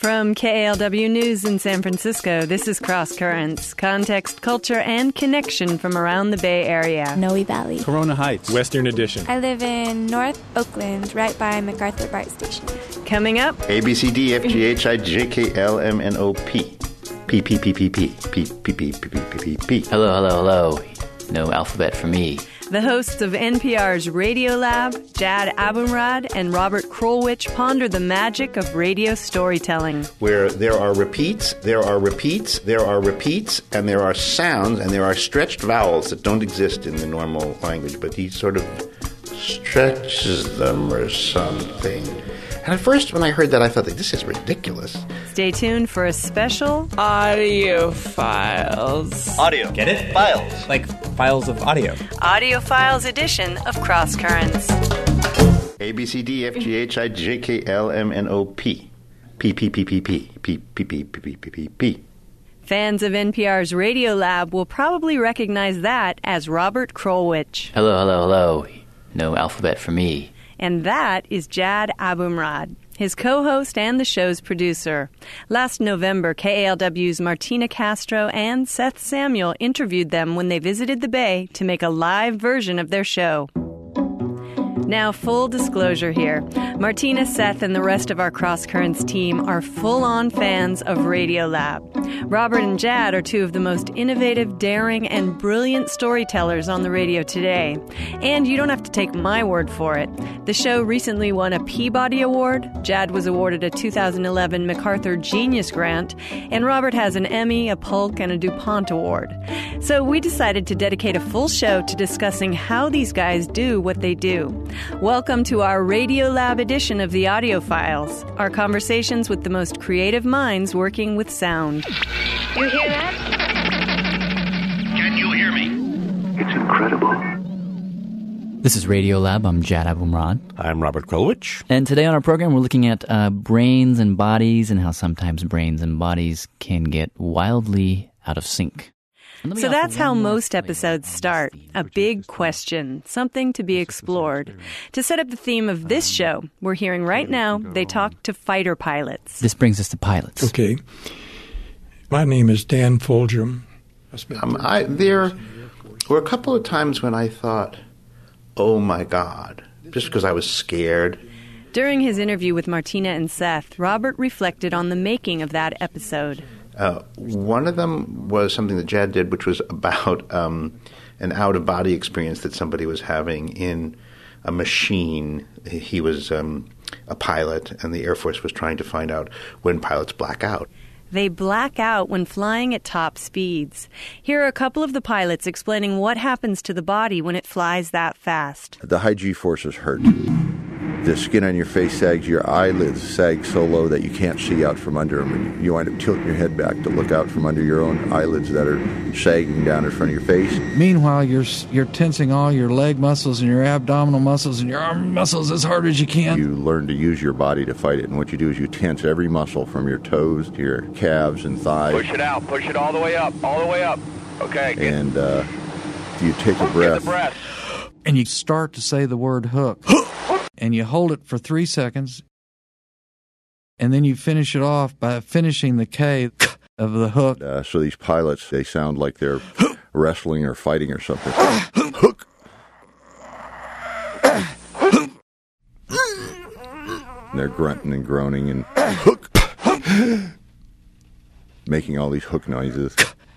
From KALW News in San Francisco, this is Cross Currents, context, culture, and connection from around the Bay Area. Noe Valley. Corona Heights. Western Addition. I live in North Oakland, right by MacArthur BART Station. Coming up, ABCDFGHIJKLMNOP. P. Hello. No alphabet for me. the hosts of NPR's Radio Lab, Jad Abumrad and Robert Krulwich, ponder the magic of radio storytelling. Where there are repeats, there are repeats, there are repeats, and there are sounds, and there are stretched vowels that don't exist in the normal language, but he sort of stretches them or something. And at first, when I heard that, I thought, this is ridiculous. Stay tuned for a special Audio Files. Audio. Get it? Files. Like files of audio. Audio Files edition of Cross Currents. ABCDFGHIJKLMNOP. P. Fans of NPR's Radio Lab will probably recognize that as Robert Krulwich. Hello. No alphabet for me. And that is Jad Abumrad, his co-host and the show's producer. Last November, KALW's Martina Castro and Seth Samuel interviewed them when they visited the Bay to make a live version of their show. Now, full disclosure here. Martina, Seth, and the rest of our Cross Currents team are full-on fans of Radio Lab. Robert and Jad are two of the most innovative, daring, and brilliant storytellers on the radio today. And you don't have to take my word for it. The show recently won a Peabody Award, Jad was awarded a 2011 MacArthur Genius Grant, and Robert has an Emmy, a Polk, and a DuPont Award. So we decided to dedicate a full show to discussing how these guys do what they do. Welcome to our Radio Lab edition of the Audio Files, our conversations with the most creative minds working with sound. You hear that? Can you hear me? It's incredible. This is Radio Lab. I'm Jad Abumrad. I'm Robert Krulwich. And today on our program, we're looking at brains and bodies and how sometimes brains and bodies can get wildly out of sync. So that's how most episodes start. A big question, something to be explored. To set up the theme of this show, we're hearing right now, they talk to fighter pilots. This brings us to pilots. Okay. My name is Dan Fulgham. There were a couple of times when I thought, oh my God, just because I was scared. During his interview with Martina and Seth, Robert reflected on the making of that episode. One of them was something that Jad did, which was about an out-of-body experience that somebody was having in a machine. He was a pilot, and the Air Force was trying to find out when pilots black out. They black out when flying at top speeds. Here are a couple of the pilots explaining what happens to the body when it flies that fast. The high G-forces hurt. The skin on your face sags, your eyelids sag so low that you can't see out from under them. And you wind up tilting your head back to look out from under your own eyelids that are sagging down in front of your face. Meanwhile, you're tensing all your leg muscles and your abdominal muscles and your arm muscles as hard as you can. You learn to use your body to fight it. And what you do is you tense every muscle from your toes to your calves and thighs. Push it out. Push it all the way up. All the way up. Okay. And you take a breath. Get the breath. And you start to say the word hook. And you hold it for 3 seconds, and then you finish it off by finishing the K of the hook. So these pilots, they sound like they're wrestling or fighting or something. Hook. And they're grunting and groaning and hook. Making all these hook noises.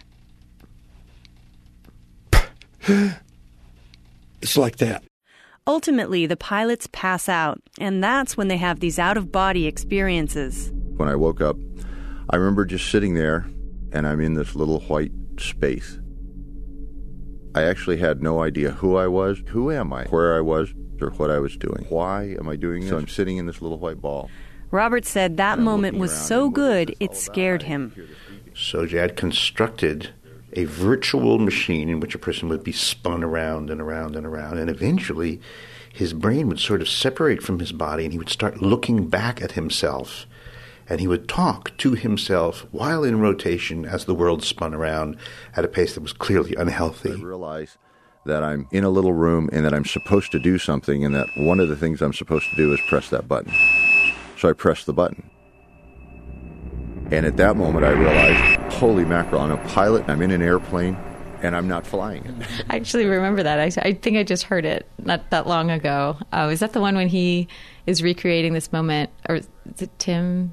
It's like that. Ultimately, the pilots pass out, and that's when they have these out-of-body experiences. When I woke up, I remember just sitting there, and I'm in this little white space. I actually had no idea who I was, who am I, where I was, or what I was doing. Why am I doing this? So I'm sitting in this little white ball. Robert said that moment was so good, it scared him. So Jad constructed a virtual machine in which a person would be spun around and around and around, and eventually his brain would sort of separate from his body, and he would start looking back at himself, and he would talk to himself while in rotation as the world spun around at a pace that was clearly unhealthy. I realize that I'm in a little room and that I'm supposed to do something, and that one of the things I'm supposed to do is press that button. So I pressed the button. And at that moment, I realized, holy mackerel, I'm a pilot, I'm in an airplane, and I'm not flying it. I actually remember that. I think I just heard it not that long ago. Is that the one when he is recreating this moment? Or is it Tim?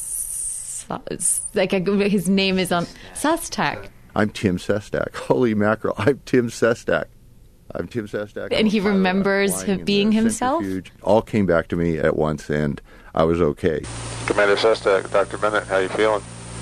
His name is on Sestak. I'm Tim Sestak. Holy mackerel, I'm Tim Sestak. I'm Tim Sestak. And he remembers him being himself? All came back to me at once, and I was okay. Commander Sestak, Dr. Bennett, how you feeling?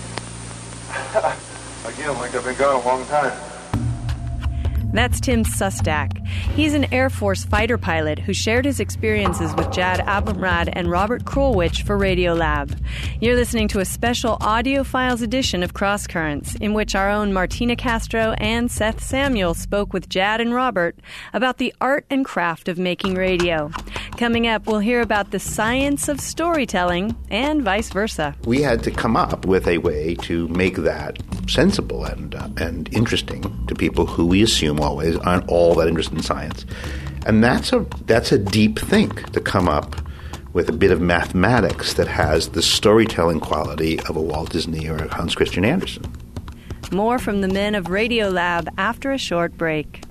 Again, like I've been gone a long time. That's Tim Sestak. He's an Air Force fighter pilot who shared his experiences with Jad Abumrad and Robert Krulwich for Radiolab. You're listening to a special audio files edition of Cross Currents, in which our own Martina Castro and Seth Samuel spoke with Jad and Robert about the art and craft of making radio. Coming up, we'll hear about the science of storytelling and vice versa. We had to come up with a way to make that sensible and interesting to people who we assume always aren't all that interested in science. And that's a deep think, to come up with a bit of mathematics that has the storytelling quality of a Walt Disney or a Hans Christian Andersen. More from the men of Radiolab after a short break.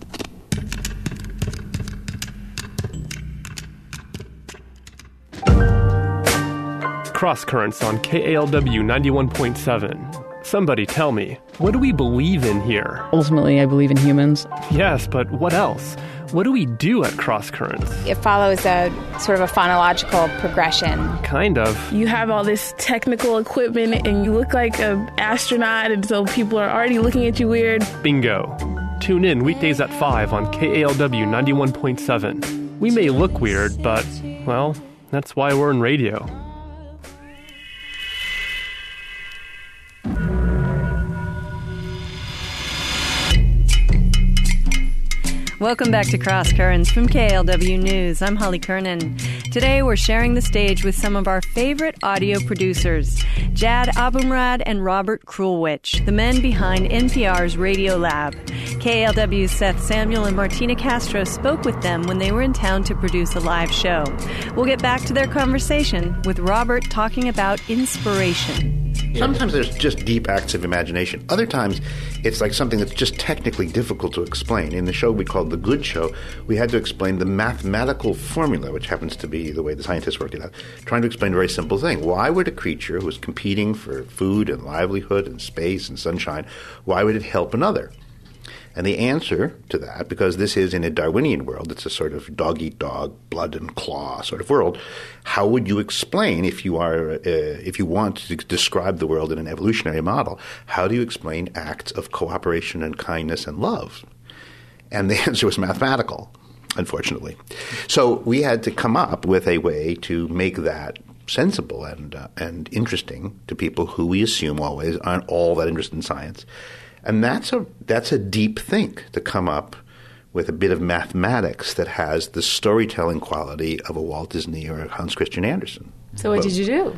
Cross Currents on KALW 91.7. Somebody tell me, what do we believe in here? Ultimately, I believe in humans. Yes, but what else? What do we do at Cross Currents? It follows a sort of a phonological progression. Kind of. You have all this technical equipment and you look like an astronaut, and so people are already looking at you weird. Bingo. Tune in weekdays at 5 on KALW 91.7. We may look weird, but, well, that's why we're in radio. Welcome back to Cross Currents from KALW News. I'm Holly Kernan. Today we're sharing the stage with some of our favorite audio producers, Jad Abumrad and Robert Krulwich, the men behind NPR's Radiolab. KALW's Seth Samuel and Martina Castro spoke with them when they were in town to produce a live show. We'll get back to their conversation with Robert talking about inspiration. Sometimes there's just deep acts of imagination. Other times it's like something that's just technically difficult to explain. In the show we called The Good Show, we had to explain the mathematical formula, which happens to be the way the scientists worked it out, trying to explain a very simple thing. Why would a creature who was competing for food and livelihood and space and sunshine, why would it help another? And the answer to that, because this is in a Darwinian world, it's a sort of dog-eat-dog, blood-and-claw sort of world, how would you explain, if you want to describe the world in an evolutionary model, how do you explain acts of cooperation and kindness and love? And the answer was mathematical, unfortunately. So we had to come up with a way to make that sensible and interesting to people who we assume always aren't all that interested in science. And that's a deep think, to come up with a bit of mathematics that has the storytelling quality of a Walt Disney or a Hans Christian Andersen. So what did you do?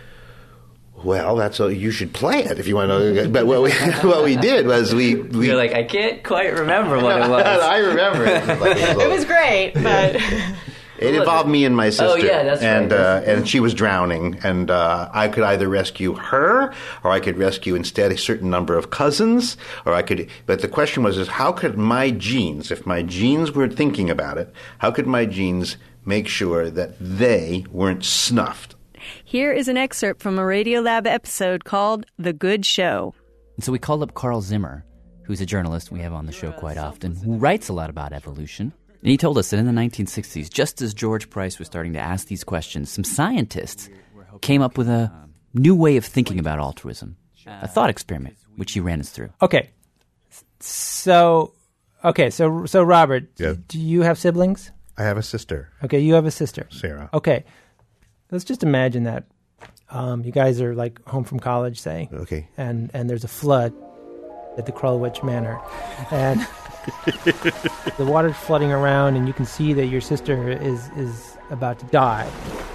Well, you should play it if you want to know. But what we did was we You're like, I can't quite remember what it was. I remember it. It was great, but... It involved me and my sister. Oh, yeah, that's right. And she was drowning, and I could either rescue her, or I could rescue instead a certain number of cousins, but the question was how could my genes, if my genes were thinking about it, how could my genes make sure that they weren't snuffed? Here is an excerpt from a Radiolab episode called The Good Show. And so we called up Carl Zimmer, who's a journalist we have on the show quite often, who writes a lot about evolution. And he told us that in the 1960s, just as George Price was starting to ask these questions, some scientists came up with a new way of thinking about altruism, a thought experiment, which he ran us through. Okay. So Robert, yeah. Do you have siblings? I have a sister. Okay, you have a sister. Sarah. Okay. Let's just imagine that you guys are like home from college, say. Okay. And there's a flood at the Krulwich Manor. And... the water's flooding around, and you can see that your sister is about to die.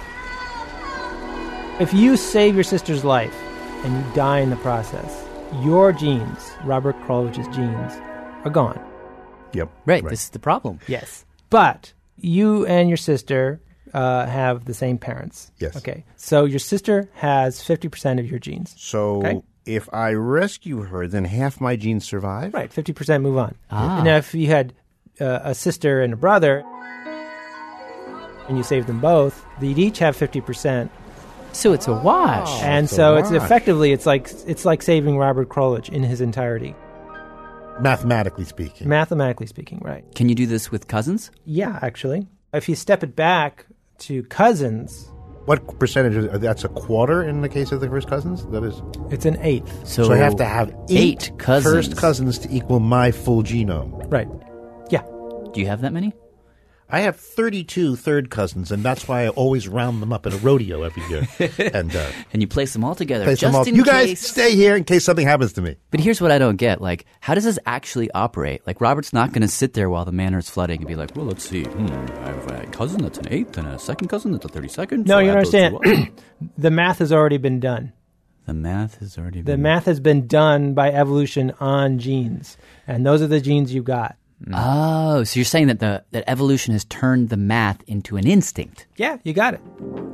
If you save your sister's life and you die in the process, your genes, Robert Krulwich's genes, are gone. Yep. Right. This is the problem. Yes. But you and your sister have the same parents. Yes. Okay. So your sister has 50% of your genes. So if I rescue her, then half my genes survive? Right. 50% move on. Now, if you had a sister and a brother, and you saved them both, they'd each have 50%. So it's a wash. And so it's effectively, it's like saving Robert Krulwich in his entirety. Mathematically speaking. Mathematically speaking, right. Can you do this with cousins? Yeah, actually. If you step it back to cousins... What percentage? That's a quarter in the case of the first cousins? That is... It's an eighth. So I have to have eight cousins. First cousins to equal my full genome. Right. Yeah. Do you have that many? I have 32 third cousins, and that's why I always round them up at a rodeo every year. And you place them all together. In you guys case. Stay here in case something happens to me. But here's what I don't get. Like, how does this actually operate? Like, Robert's not going to sit there while the manor is flooding and be like, well, let's see. I have a cousin that's an eighth and a second cousin that's a 32nd. No, you don't understand. The math has already been done. The math has already been done. The math has been done by evolution on genes. And those are the genes you got. Oh, so you're saying that that evolution has turned the math into an instinct? Yeah, you got it.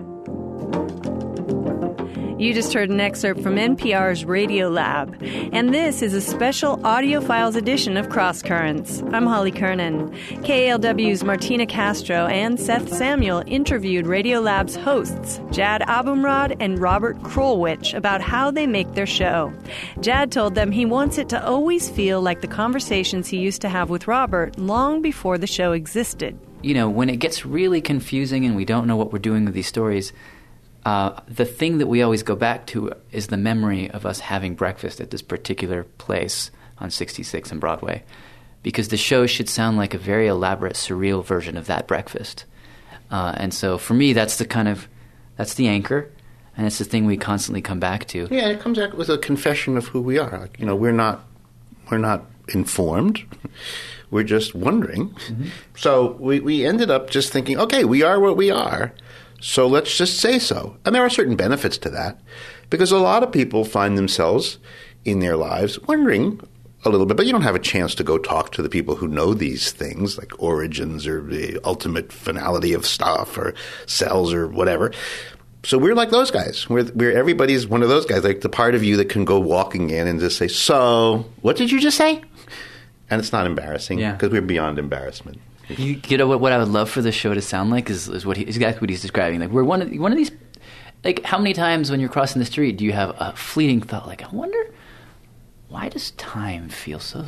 You just heard an excerpt from NPR's Radio Lab, and this is a special Audio Files edition of Cross Currents. I'm Holly Kernan. KALW's Martina Castro and Seth Samuel interviewed Radio Lab's hosts, Jad Abumrad and Robert Krulwich, about how they make their show. Jad told them he wants it to always feel like the conversations he used to have with Robert long before the show existed. You know, when it gets really confusing and we don't know what we're doing with these stories, the thing that we always go back to is the memory of us having breakfast at this particular place on 66 and Broadway, because the show should sound like a very elaborate, surreal version of that breakfast. And so for me, that's the anchor, and it's the thing we constantly come back to. Yeah, it comes out with a confession of who we are. Like, you know, we're not informed. We're just wondering. Mm-hmm. So we ended up just thinking, okay, we are what we are. So let's just say so. And there are certain benefits to that, because a lot of people find themselves in their lives wondering a little bit, but you don't have a chance to go talk to the people who know these things, like origins or the ultimate finality of stuff or cells or whatever. So we're like those guys. We're everybody's one of those guys, like the part of you that can go walking in and just say, so what did you just say? And it's not embarrassing, because we're beyond embarrassment. You know what I would love for the show to sound like is exactly what he's describing. Like, we're one of these. Like, how many times when you're crossing the street do you have a fleeting thought like, I wonder, why does time feel so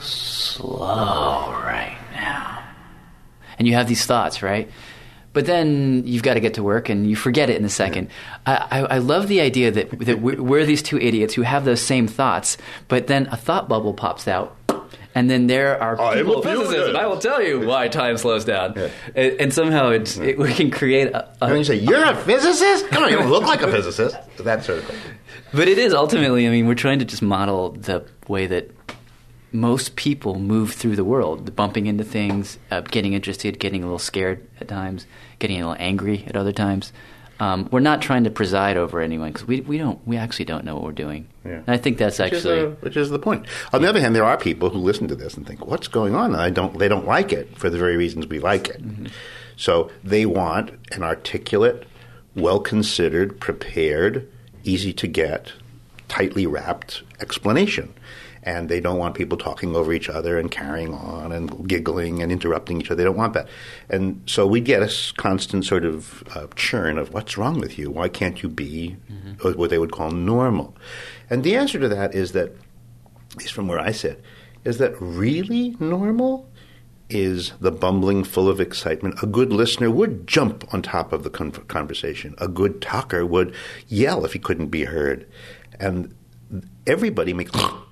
slow right now? And you have these thoughts, right? But then you've got to get to work and you forget it in a second. I love the idea that we're these two idiots who have those same thoughts, but then a thought bubble pops out. And then there are people, physicists, and I will tell you why time slows down. Yeah. And somehow we can create a... And you say, you're a physicist? Come on, you don't look like a physicist. That sort of thing. But it is ultimately, I mean, we're trying to just model the way that most people move through the world, bumping into things, getting interested, getting a little scared at times, getting a little angry at other times. We're not trying to preside over anyone, because we actually don't know what we're doing. Yeah. And I think that's which is the point. On the other hand, there are people who listen to this and think, "What's going on?" And they don't like it for the very reasons we like it. Mm-hmm. So they want an articulate, well considered, prepared, easy to get, tightly wrapped explanation. And they don't want people talking over each other and carrying on and giggling and interrupting each other. They don't want that. And so we get a constant sort of churn of, what's wrong with you? Why can't you be what they would call normal? And the answer to that is that, at least from where I sit, is that really normal is the bumbling full of excitement. A good listener would jump on top of the conversation. A good talker would yell if he couldn't be heard. And everybody makes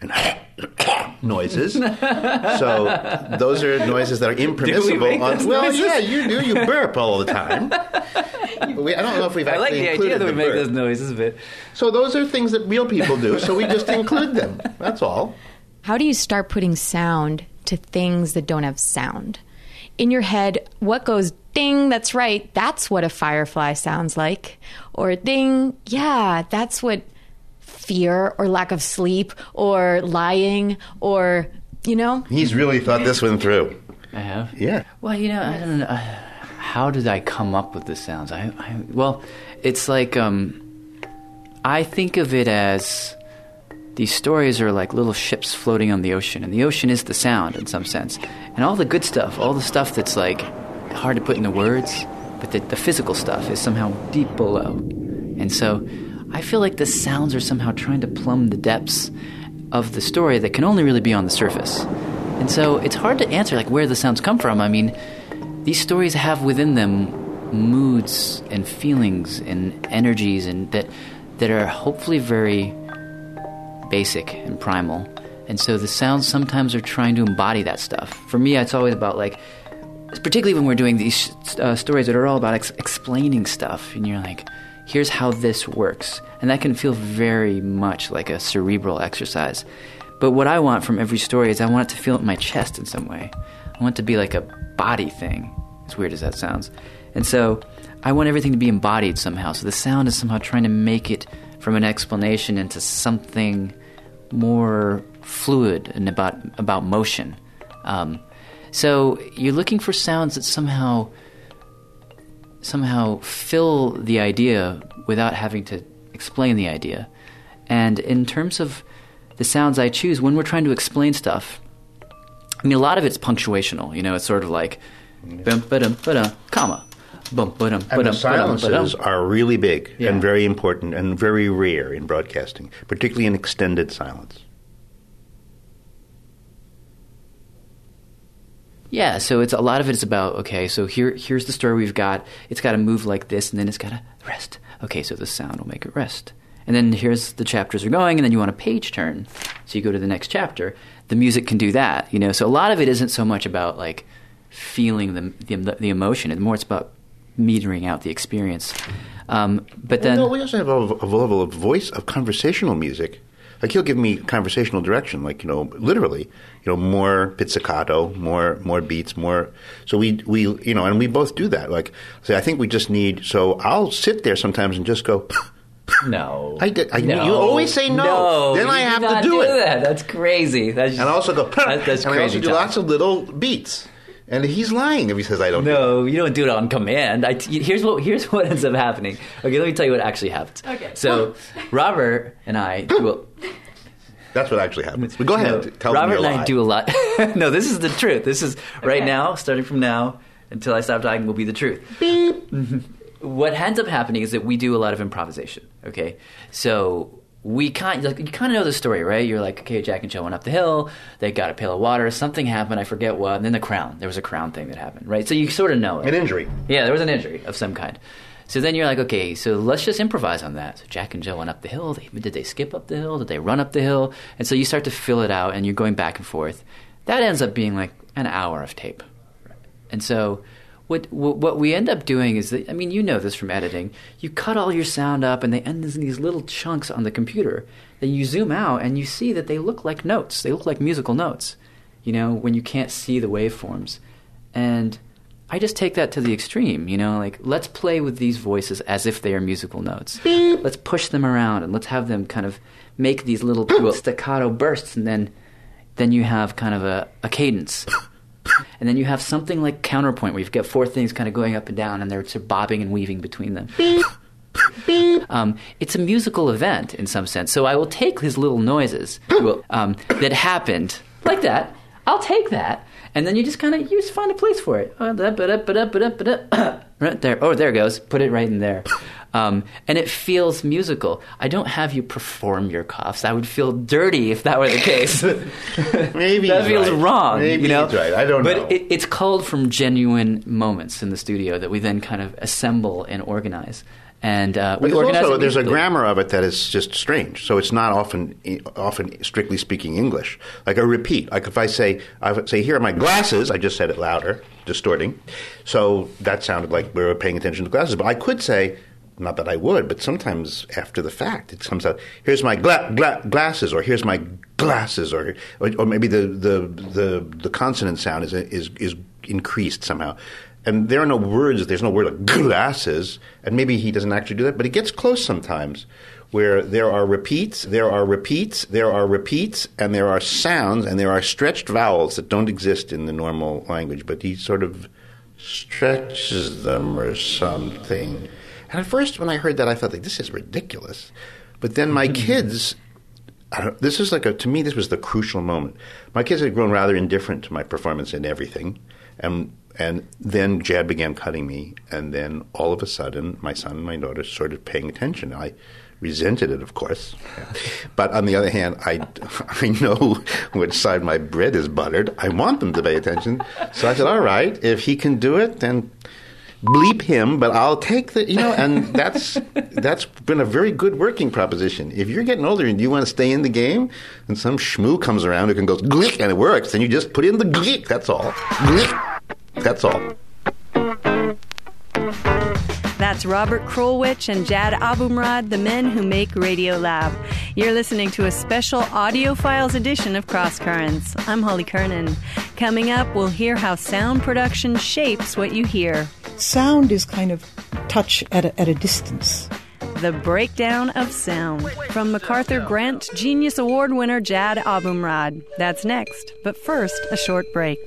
noises. So those are noises that are impermissible. Yeah, you do. You burp all the time. I don't know if we've actually I like the idea that we make those noises a bit. So those are things that real people do, so we just include them. That's all. How do you start putting sound to things that don't have sound? In your head, what goes ding, that's right, that's what a firefly sounds like. Or ding, yeah, that's what fear or lack of sleep or lying or, you know? He's really thought this one through. I have? Yeah. Well, I don't know. how did I come up with the sounds? Well, it's like I think of it as these stories are like little ships floating on the ocean, and the ocean is the sound in some sense. And all the good stuff, all the stuff that's like hard to put into words, but the physical stuff is somehow deep below. And so I feel like the sounds are somehow trying to plumb the depths of the story that can only really be on the surface. And so it's hard to answer like where the sounds come from. I mean, these stories have within them moods and feelings and energies and that are hopefully very basic and primal. And so the sounds sometimes are trying to embody that stuff. For me, it's always about like, particularly when we're doing these stories that are all about explaining stuff, and you're like, here's how this works. And that can feel very much like a cerebral exercise. But what I want from every story is I want it to feel in my chest in some way. I want it to be like a body thing, as weird as that sounds. And so I want everything to be embodied somehow. So the sound is somehow trying to make it from an explanation into something more fluid and about motion. So you're looking for sounds that somehow fill the idea without having to explain the idea. And in terms of the sounds I choose, when we're trying to explain stuff, I mean, a lot of it's punctuational. You know, it's sort of like, bum-ba-dum-ba-dum, comma. And the silences are really big and very important and very rare in broadcasting, particularly in extended silence. Yeah, so it's a lot of it is about, okay, so here's the story we've got. It's got to move like this, and then it's got to rest. Okay, so the sound will make it rest. And then here's the chapters are going, and then you want a page turn. So you go to the next chapter. The music can do that, you know. So a lot of it isn't so much about, like, feeling the emotion. It's more it's about metering out the experience. But then... we also have a level of voice, of conversational music. Like, he'll give me conversational direction, like, you know, literally, you know, more pizzicato, more beats, more. So we you know, and we both do that. Like, say, I think we just need. So I'll sit there sometimes and just go. No, no. You always say no. Then I have to do it. That. That's crazy. And I also go. That's and crazy. I also do lots of little beats. And he's lying if he says I don't. No, you don't do it on command. Here's what ends up happening. Okay, let me tell you what actually happens. Okay. So Robert and I That's what actually happens. But go ahead. Tell Robert them your and I do a lot. No, this is the truth. This is right now, starting from now until I stop talking, will be the truth. Beep. What ends up happening is that we do a lot of improvisation. Okay, so you kind of know the story, right? You're like, okay, Jack and Jill went up the hill. They got a pail of water. Something happened. I forget what. And then the crown. There was a crown thing that happened, right? So you sort of know it. An injury. Yeah, there was an injury of some kind. So then you're like, okay, so let's just improvise on that. So Jack and Jill went up the hill. Did they skip up the hill? Did they run up the hill? And so you start to fill it out, and you're going back and forth. That ends up being like an hour of tape. And so what we end up doing is that, I mean, you know this from editing. You cut all your sound up, and they end in these little chunks on the computer. Then you zoom out, and you see that they look like notes. They look like musical notes, you know, when you can't see the waveforms. And I just take that to the extreme, you know, like, let's play with these voices as if they are musical notes. Beep. Let's push them around, and let's have them kind of make these little staccato bursts, and then you have kind of a cadence. And then you have something like counterpoint, where you've got four things kind of going up and down, and they're sort of bobbing and weaving between them. Beep. Beep. It's a musical event in some sense. So I will take his little noises that happened like that. I'll take that, and then you just find a place for it. Right there. Oh, there it goes. Put it right in there. And it feels musical. I don't have you perform your coughs. I would feel dirty if that were the case. Maybe that feels wrong. Maybe you know? He's right. I don't know. But it's culled from genuine moments in the studio that we then kind of assemble and organize. And we organize. Also, there's a grammar of it that is just strange. So it's not often strictly speaking English. Like a repeat. Like if I say, here are my glasses. I just said it louder, distorting. So that sounded like we were paying attention to glasses. But I could say, not that I would, but sometimes after the fact, it comes out. Here's my glasses, or here's my glasses, or maybe the consonant sound is increased somehow. And there are no words. There's no word like glasses, and maybe he doesn't actually do that. But it gets close sometimes, where there are repeats, and there are sounds, and there are stretched vowels that don't exist in the normal language. But he sort of stretches them or something. And at first when I heard that, I thought, like, this is ridiculous. But then my kids, this is to me, this was the crucial moment. My kids had grown rather indifferent to my performance in everything. And then Jad began cutting me. And then all of a sudden, my son and my daughter started paying attention. I resented it, of course. But on the other hand, I know which side my bread is buttered. I want them to pay attention. So I said, all right, if he can do it, then bleep him, but I'll take and that's been a very good working proposition. If you're getting older and you want to stay in the game, and some schmoo comes around who can go glick and it works, then you just put in the glick. That's all. Glick. That's all. That's Robert Krulwich and Jad Abumrad, the men who make Radiolab. You're listening to a special Audiophiles edition of Cross Currents. I'm Holly Kernan. Coming up, we'll hear how sound production shapes what you hear. Sound is kind of touch at a distance. The breakdown of sound. From MacArthur Grant Genius Award winner Jad Abumrad. That's next. But first, a short break.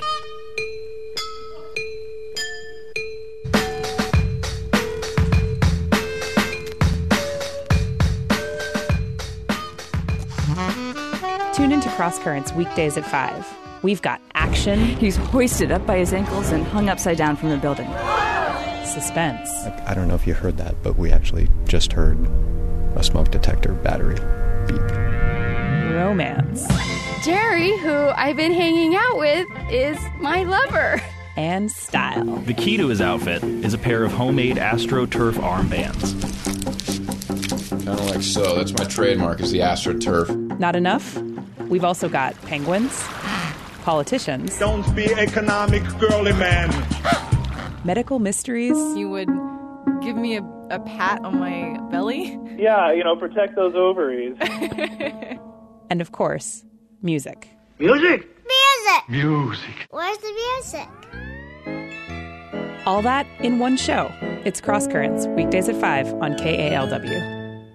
Tune into Cross Currents weekdays at 5. We've got action. He's hoisted up by his ankles and hung upside down from the building. Suspense. I don't know if you heard that, but we actually just heard a smoke detector battery beep. Romance. Jerry, who I've been hanging out with, is my lover. And style. The key to his outfit is a pair of homemade AstroTurf armbands. Kind of like so. That's my trademark, is the AstroTurf. Not enough? We've also got penguins, politicians. Don't be economic, girly man. Medical mysteries. You would give me a pat on my belly? Yeah, protect those ovaries. And of course, music. Music? Music! Music. Where's the music? All that in one show. It's Cross Currents, weekdays at 5 on KALW.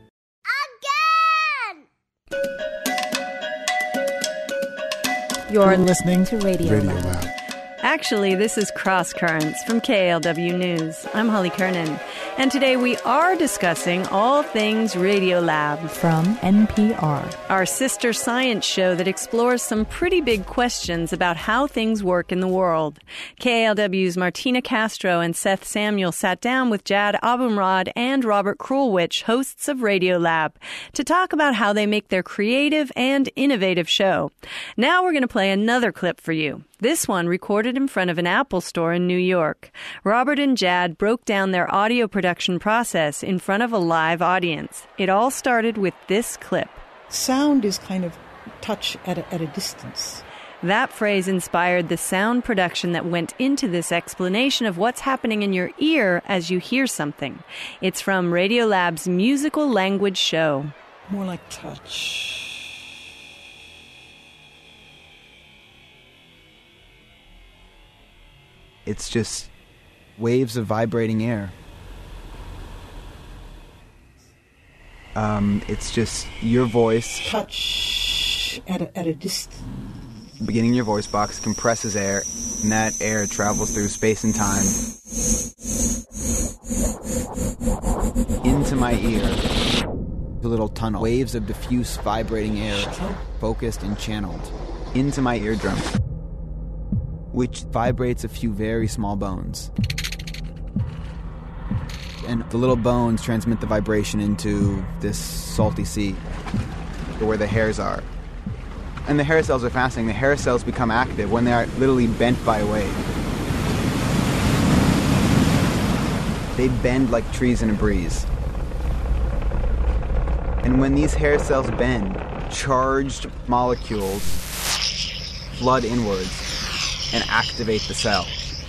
You're listening to Radio Lab. Actually, this is Cross Currents from KALW News. I'm Holly Kernan, and today we are discussing all things Radiolab from NPR, our sister science show that explores some pretty big questions about how things work in the world. KALW's Martina Castro and Seth Samuel sat down with Jad Abumrad and Robert Krulwich, hosts of Radiolab, to talk about how they make their creative and innovative show. Now we're going to play another clip for you. This one recorded in front of an Apple store in New York. Robert and Jad broke down their audio production process in front of a live audience. It all started with this clip. Sound is kind of touch at a distance. That phrase inspired the sound production that went into this explanation of what's happening in your ear as you hear something. It's from Radiolab's musical language show. More like touch. It's just waves of vibrating air. It's just your voice. Touch at a distance. Beginning of your voice box compresses air, and that air travels through space and time into my ear. A little tunnel. Waves of diffuse vibrating air, focused and channeled into my eardrum, which vibrates a few very small bones. And the little bones transmit the vibration into this salty sea, where the hairs are. And the hair cells are fascinating. The hair cells become active when they are literally bent by a wave. They bend like trees in a breeze. And when these hair cells bend, charged molecules flood inwards and activate the cell.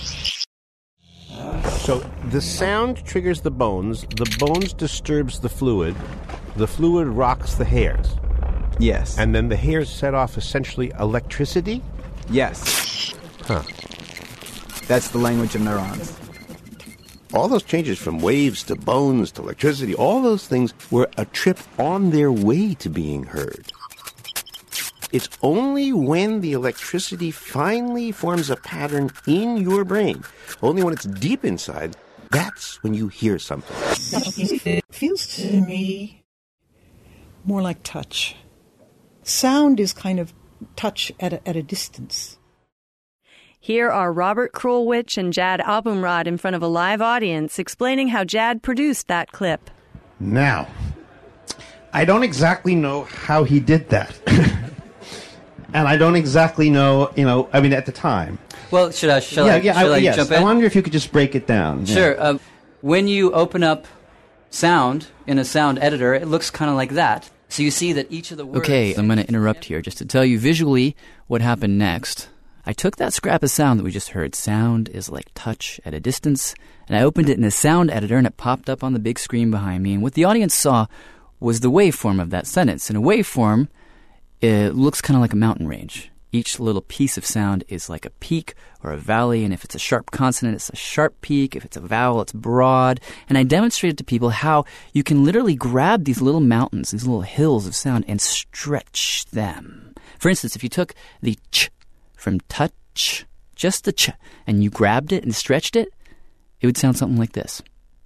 So the sound triggers the bones disturbs the fluid rocks the hairs. Yes. And then the hairs set off essentially electricity? Yes. Huh. That's the language of neurons. All those changes from waves to bones to electricity, all those things were a trip on their way to being heard. It's only when the electricity finally forms a pattern in your brain, only when it's deep inside, that's when you hear something. It feels to me more like touch. Sound is kind of touch at a distance. Here are Robert Krulwich and Jad Abumrad in front of a live audience explaining how Jad produced that clip. Now, I don't exactly know how he did that. And I don't exactly know, at the time. Well, should I jump in? I wonder if you could just break it down. Sure. Yeah. When you open up sound in a sound editor, it looks kind of like that. So you see that each of the words... Okay, I'm going to interrupt here just to tell you visually what happened next. I took that scrap of sound that we just heard, sound is like touch at a distance, and I opened it in a sound editor, and it popped up on the big screen behind me. And what the audience saw was the waveform of that sentence. And a waveform, it looks kind of like a mountain range. Each little piece of sound is like a peak or a valley, and if it's a sharp consonant, it's a sharp peak. If it's a vowel, it's broad. And I demonstrated to people how you can literally grab these little mountains, these little hills of sound, and stretch them. For instance, if you took the ch from touch, just the ch, and you grabbed it and stretched it, it would sound something like this.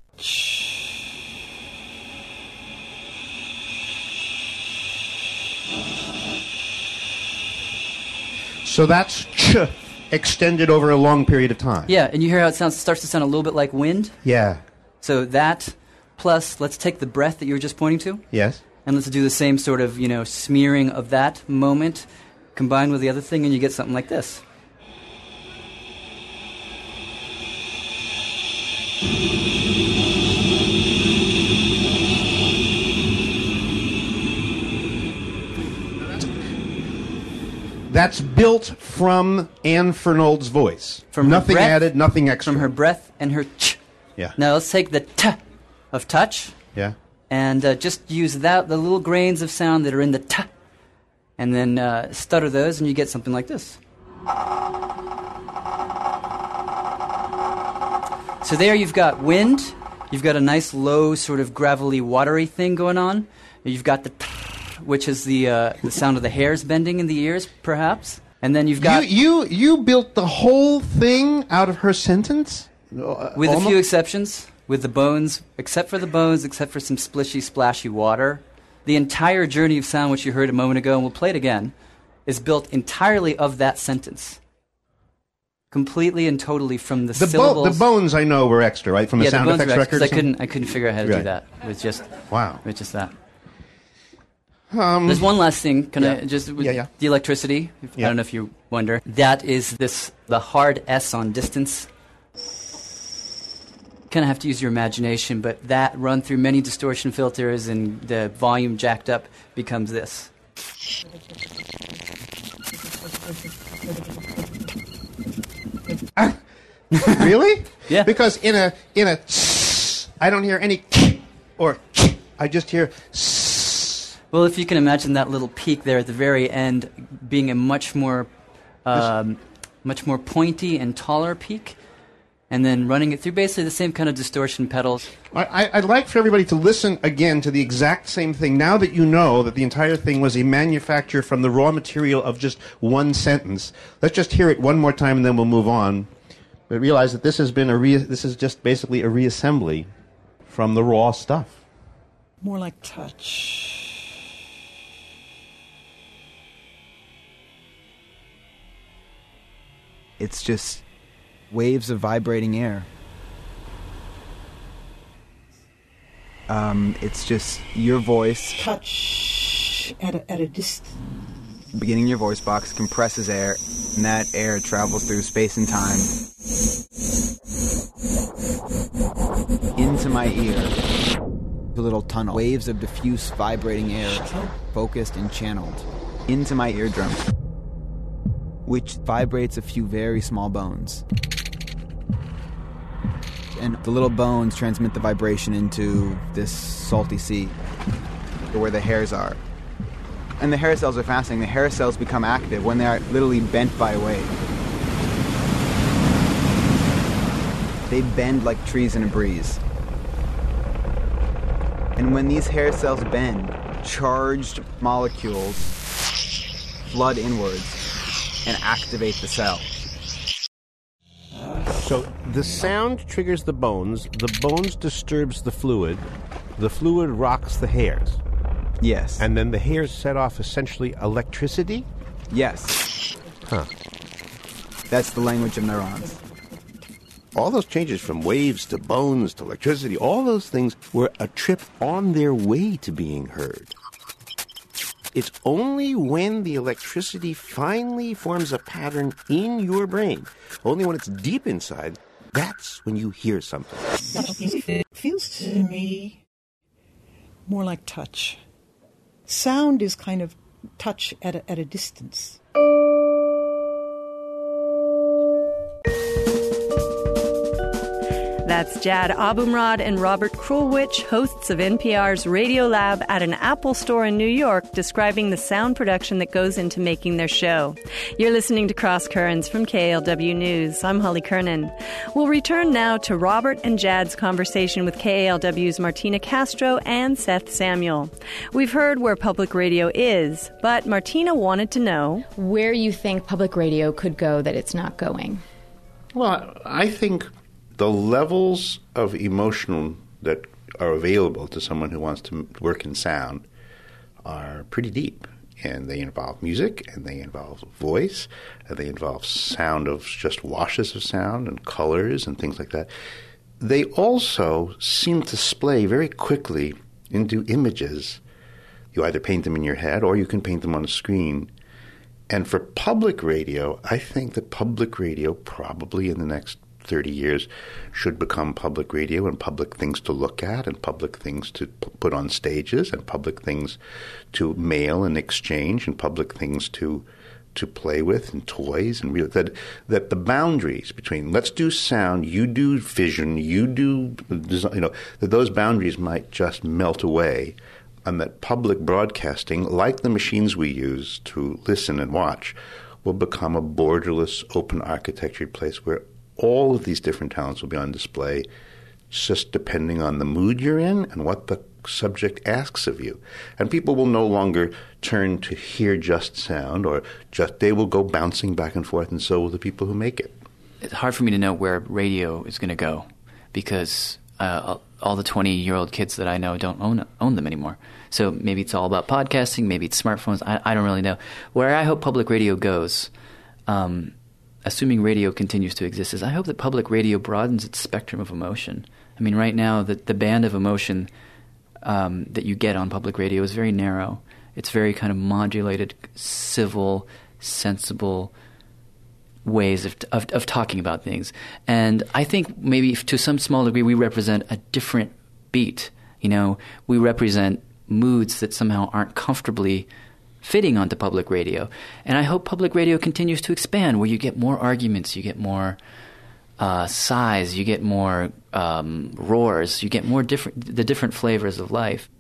So that's ch extended over a long period of time. Yeah, and you hear how it starts to sound a little bit like wind? Yeah. So that, plus let's take the breath that you were just pointing to. Yes. And let's do the same sort of, smearing of that moment combined with the other thing, and you get something like this. That's built from Anne Fernald's voice. From nothing breath, added, nothing extra. From her breath and her ch. Yeah. Now let's take the t of touch. Yeah. And just use the little grains of sound that are in the t, and then stutter those, and you get something like this. So there you've got wind. You've got a nice low, sort of gravelly, watery thing going on. You've got the t, which is the sound of the hairs bending in the ears, perhaps. And then you've got... You built the whole thing out of her sentence? With a few exceptions. With the bones, except for the bones, except for some splishy, splashy water. The entire journey of sound, which you heard a moment ago, and we'll play it again, is built entirely of that sentence. Completely and totally from the syllables. The bones, I know, were extra, right? From the sound effects records? I couldn't figure out how to do that. With just that. There's one last thing. Can I just the electricity? I don't know if you wonder. That is the hard S on distance. Kind of have to use your imagination, but that run through many distortion filters and the volume jacked up becomes this. Really? Yeah. Because in a I don't hear any or I just hear. Well, if you can imagine that little peak there at the very end being a much more pointy and taller peak, and then running it through basically the same kind of distortion pedals. I'd like for everybody to listen again to the exact same thing. Now that you know that the entire thing was a manufacture from the raw material of just one sentence, let's just hear it one more time and then we'll move on. But realize that this has been this is just basically a reassembly from the raw stuff. More like touch. It's just waves of vibrating air. It's just your voice. Touch at a distance. Beginning your voice box compresses air, and that air travels through space and time into my ear. A little tunnel. Waves of diffuse vibrating air, focused and channeled into my eardrum, which vibrates a few very small bones. And the little bones transmit the vibration into this salty sea, where the hairs are. And the hair cells are fascinating. The hair cells become active when they are literally bent by a wave. They bend like trees in a breeze. And when these hair cells bend, charged molecules flood inwards and activate the cell. So the sound triggers the bones disturbs the fluid rocks the hairs. Yes. And then the hairs set off essentially electricity? Yes. Huh. That's the language of neurons. All those changes from waves to bones to electricity, all those things were a trip on their way to being heard. It's only when the electricity finally forms a pattern in your brain, only when it's deep inside, that's when you hear something. It feels to me more like touch. Sound is kind of touch at a distance. That's Jad Abumrad and Robert Krulwich, hosts of NPR's Radio Lab at an Apple store in New York, describing the sound production that goes into making their show. You're listening to Cross Currents from KALW News. I'm Holly Kernan. We'll return now to Robert and Jad's conversation with KALW's Martina Castro and Seth Samuel. We've heard where public radio is, but Martina wanted to know where you think public radio could go that it's not going. Well, I think the levels of emotion that are available to someone who wants to work in sound are pretty deep. And they involve music, and they involve voice, and they involve sound of just washes of sound and colors and things like that. They also seem to splay very quickly into images. You either paint them in your head or you can paint them on a screen. And for public radio, I think that public radio probably in the next 30 years should become public radio and public things to look at and public things to put on stages and public things to mail and exchange and public things to play with and toys and that the boundaries between let's do sound, you do vision, you do design, that those boundaries might just melt away, and that public broadcasting, like the machines we use to listen and watch, will become a borderless open architecture place where all of these different talents will be on display just depending on the mood you're in and what the subject asks of you. And people will no longer turn to hear just sound they will go bouncing back and forth, and so will the people who make it. It's hard for me to know where radio is going to go because all the 20-year-old kids that I know don't own them anymore. So maybe it's all about podcasting, maybe it's smartphones. I don't really know. Where I hope public radio goes, assuming radio continues to exist, is I hope that public radio broadens its spectrum of emotion. I mean, right now, the band of emotion that you get on public radio is very narrow. It's very kind of modulated, civil, sensible ways of talking about things. And I think maybe to some small degree we represent a different beat. We represent moods that somehow aren't comfortably fitting onto public radio. And I hope public radio continues to expand, where you get more arguments, you get more sighs, you get more roars, you get more the different flavors of life.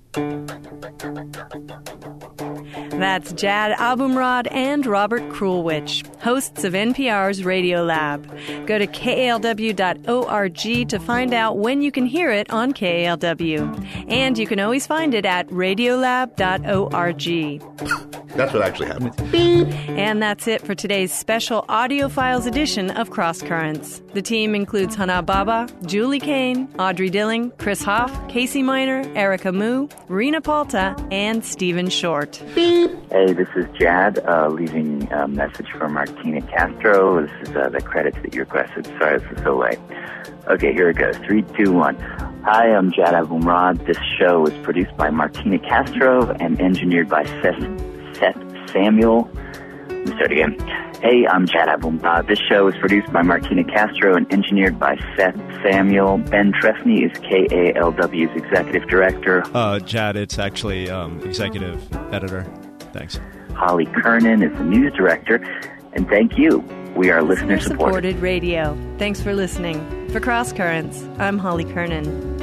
That's Jad Abumrad and Robert Krulwich, hosts of NPR's Radio Lab. Go to KALW.org to find out when you can hear it on KALW. And you can always find it at radiolab.org. That's what actually happened. And that's it for today's special Audiophiles edition of Cross Currents. The team includes Hana Baba, Julie Kane, Audrey Dilling, Chris Hoff, Casey Miner, Erica Moo, Rena Palta, and Stephen Short. Hey, this is Jad, leaving a message for Martina Castro. This is the credits that you requested. Sorry this is so late. Okay, here it goes. 3, 2, 1. Hi, I'm Jad Abumrad. This show is produced by Martina Castro and engineered by Seth Samuel. Let me start again. Hey, I'm Jad Abumrad. This show is produced by Martina Castro and engineered by Seth Samuel. Ben Trefny is KALW's executive director. Jad, it's actually executive editor. Thanks. Holly Kernan is the news director. And thank you. We are listener-supported Radio. Thanks for listening. For Cross Currents, I'm Holly Kernan.